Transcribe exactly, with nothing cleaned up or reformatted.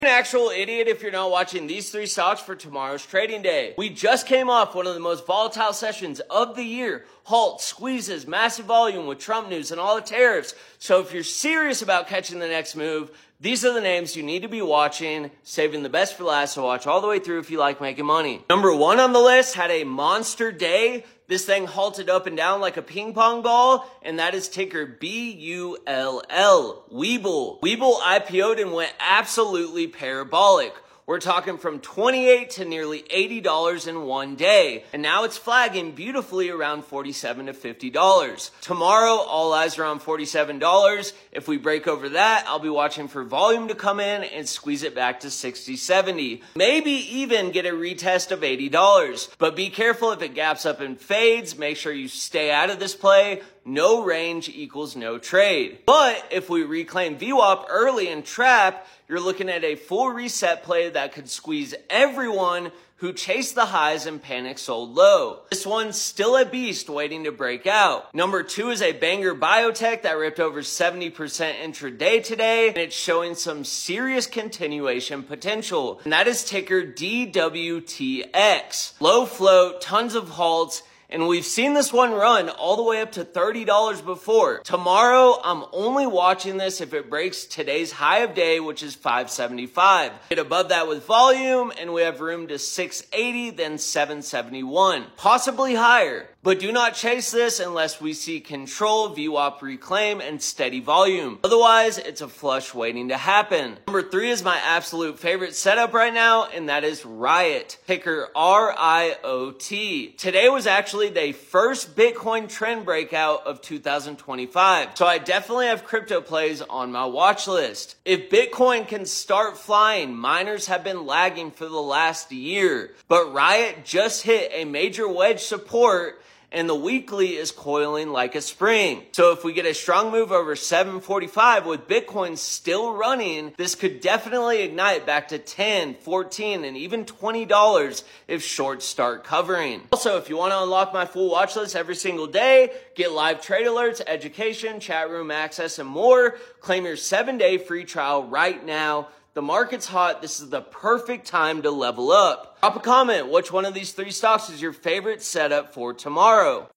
An actual idiot if you're not watching these three stocks for tomorrow's trading day. We just came off one of the most volatile sessions of the year. Halt, squeezes, massive volume with Trump news and all the tariffs. So if you're serious about catching the next move, these are the names you need to be watching, saving the best for last, so watch all the way through if you like making money. Number one on the list had a monster day. This thing halted up and down like a ping pong ball, and that is ticker B U L L, Webull. Webull I P O'd and went absolutely parabolic. We're talking from twenty-eight to nearly eighty dollars in one day. And now it's flagging beautifully around forty-seven to fifty dollars. Tomorrow, all eyes are on forty-seven dollars. If we break over that, I'll be watching for volume to come in and squeeze it back to sixty, seventy. Maybe even get a retest of eighty dollars. But be careful if it gaps up and fades. Make sure you stay out of this play. No range equals no trade. But if we reclaim V WAP early and trap, you're looking at a full reset play that could squeeze everyone who chased the highs and panic sold low. This one's still a beast waiting to break out. Number two is a banger biotech that ripped over seventy percent intraday today, and it's showing some serious continuation potential. And that is ticker D W T X. Low float, tons of halts, and we've seen this one run all the way up to thirty dollars before. Tomorrow, I'm only watching this if it breaks today's high of day, which is five seventy-five. Get above that with volume, and we have room to six eighty, then seven seventy-one. Possibly higher. But do not chase this unless we see control, V WAP reclaim, and steady volume. Otherwise, it's a flush waiting to happen. Number three is my absolute favorite setup right now, and that is Riot. Ticker R I O T. Today was actually the first Bitcoin trend breakout of two thousand twenty-five. So I definitely have crypto plays on my watch list. If Bitcoin can start flying, miners have been lagging for the last year. But Riot just hit a major wedge support, and the weekly is coiling like a spring. So if we get a strong move over seven forty-five with Bitcoin still running, this could definitely ignite back to ten, fourteen, and even twenty dollars if shorts start covering. Also, if you want to unlock my full watch list every single day, get live trade alerts, education, chat room access, and more, claim your seven day free trial right now. The market's hot. This is the perfect time to level up. Drop a comment. Which one of these three stocks is your favorite setup for tomorrow?